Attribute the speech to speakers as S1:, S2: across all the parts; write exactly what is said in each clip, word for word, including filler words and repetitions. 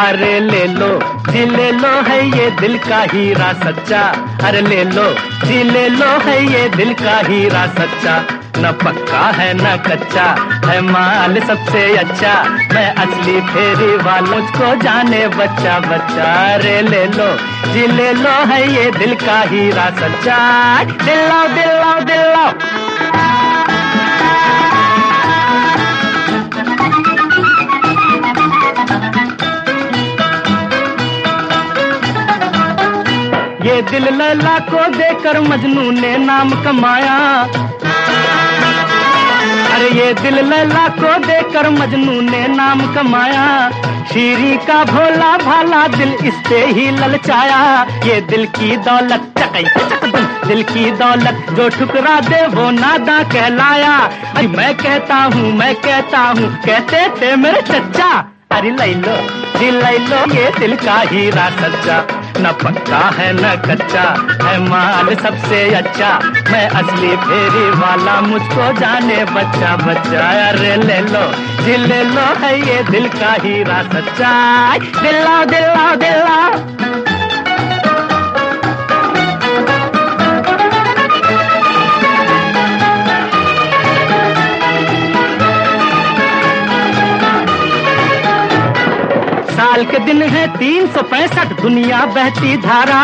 S1: अरे ले लो जी ले लो है ये दिल का हीरा सच्चा, अरे ले लो जी ले लो है ये दिल का हीरा सच्चा, न पक्का है न कच्चा है माल सबसे अच्छा, मैं असली फेरी वालों को जाने बच्चा बच्चा, अरे ले लो जी ले लो है ये दिल का हीरा सच्चा, दिलाओ दिलाओ दिलाओ। ये दिल लैला को देकर मजनू ने नाम कमाया, अरे ये दिल लैला को देकर मजनू ने नाम कमाया, शीरी का भोला भाला दिल इस पे ही ललचाया, ये दिल की दौलत चकई चकदम दिल की दौलत जो ठुकरा दे वो नादा कहलाया, अरे मैं कहता हूँ मैं कहता हूँ कहते थे मेरे चच्चा, अरे ले लो जी ले लो ये दिल का हीरा सच्चा, न पक्का है न कच्चा है माल सबसे अच्छा, मैं असली फेरी वाला मुझको जाने बच्चा बच्चा, अरे ले लो जी ले लो है ये दिल का हीरा सच्चा, दिलाओ दिलाओ दिलाओ। साल के दिन है तीन सौ पैंसठ दुनिया बहती धारा,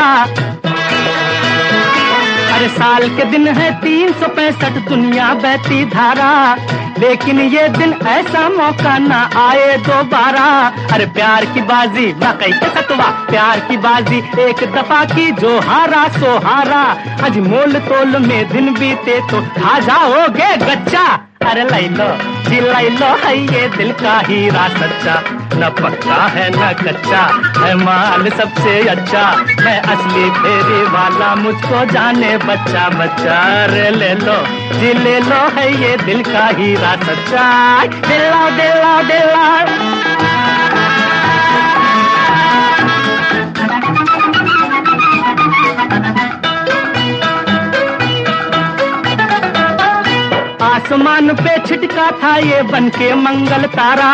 S1: अरे साल के दिन है तीन सौ पैंसठ दुनिया बहती धारा, लेकिन ये दिन ऐसा मौका ना आए दोबारा, अरे प्यार की बाजी ना कहीं के सतवा प्यार की बाजी एक दफा की जो हारा सो हारा, आज मोल तोल में दिन बीते तो खा जाओगे गच्चा, अरे लै लो जी लै लो है ये दिल का हीरा सच्चा, न पक्का है न कच्चा है माल सबसे अच्छा, मैं असली फेरी वाला मुझको जाने बच्चा बच्चा, अरे ले लो जी ले लो है ये दिल का हीरा सच्चा, दिलाओ दिलाओ दिलाओ। आसमान पे छिटका था ये बनके मंगल तारा,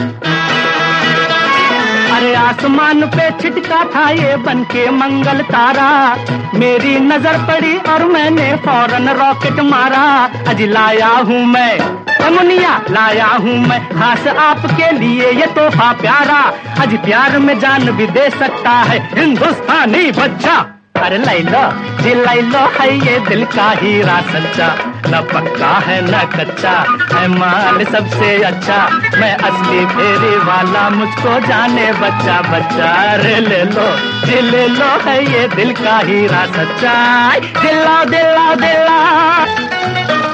S1: अरे आसमान पे छिटका था ये बनके मंगल तारा, मेरी नजर पड़ी और मैंने फौरन रॉकेट मारा, अज लाया हूँ मैं मुनिया लाया हूँ मैं खास आपके लिए ये तोहफा प्यारा, अज प्यार में जान भी दे सकता है हिंदुस्तानी बच्चा, अरे लै लो जी लै लो है ये दिल का हीरा सच्चा, न पक्का है न कच्चा है माल सबसे अच्छा, मैं असली फेरी वाला मुझको जाने बच्चा बच्चा, अरे ले लो जी ले लो है ये दिल का हीरा सच्चा, दिलाओ दिलाओ दिलाओ।